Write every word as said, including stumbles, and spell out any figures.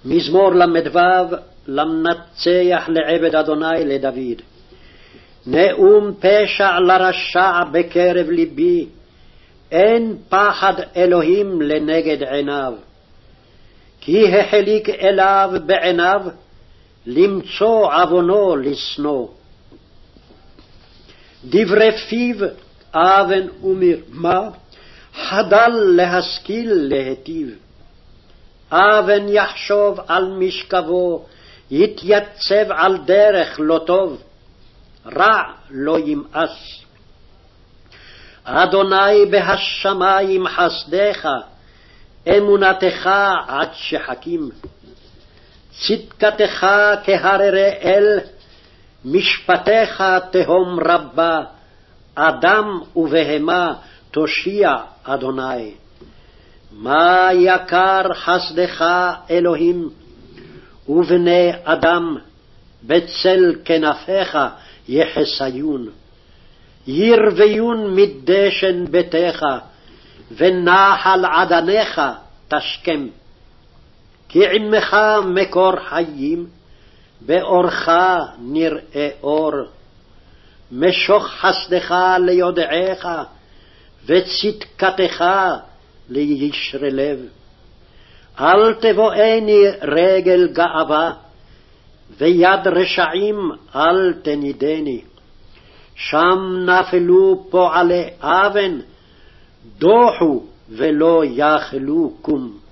מזמור למדוו למנצח לעבד אדוני לדוד. נאום פשע לרשע בקרב ליבי, אין פחד אלוהים לנגד עיניו. כי החליק אליו בעיניו, למצוא עוונו לשנוא. דברי פיו אבן ומרמה, חדל להשכיל להיטיב. אבן יחשוב על משכבו, יתייצב על דרך לא טוב, רע לא ימאס. אדוני בהשמיים חסדך, אמונתך עד שחקים. צדקתך כהררי אל, משפטיך תהום רבה, אדם ובהמה תושיע אדוני. מה יקר חסדך אלוהים, ובני אדם בצל כנפיך יחסיון. ירוויון מדשן ביתך, ונחל עדניך תשכם. כי עמך מקור חיים, באורך נראה אור. משוך חסדך ליודעך, וצדקתך לישרי לב. אל תבואני רגל גאווה, ויד רשעים אל תנידני. שם נפלו פועלי אבן, דוחו ולא יכלו קום.